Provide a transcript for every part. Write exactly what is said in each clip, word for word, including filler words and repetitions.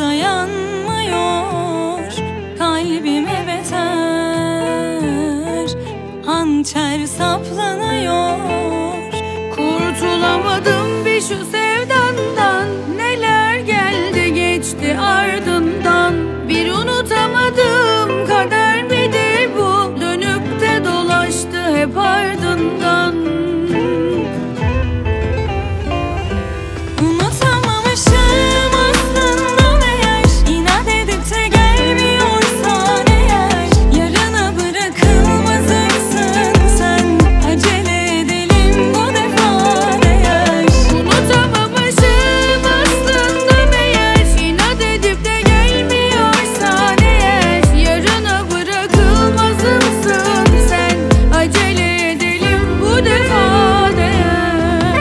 dayanmıyor, kalbime beter hançer saplanıyor. Kurtulamadım bir şu sevdandan, neler geldi geçti ardından. Bir unutamadım, kader midir bu, dönüp de dolaştı hep ardından. Unutamamışım aslında meğer, inat edip de gelmiyorsan eğer, yarına bırakılmazımsın sen, acele edelim bu defa değer. Unutamamışım aslında meğer, inat edip de gelmiyorsan eğer, yarına bırakılmazımsın sen, acele edelim bu defa değer.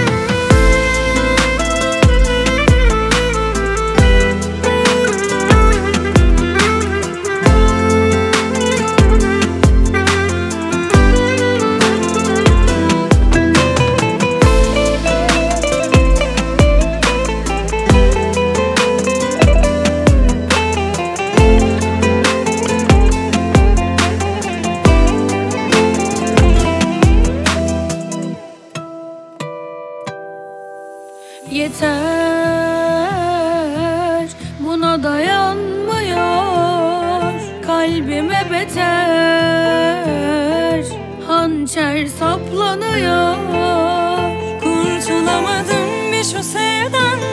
Yeter, buna dayanmıyor, kalbime beter hançer saplanıyor. Kurtulamadım bir şu sevdan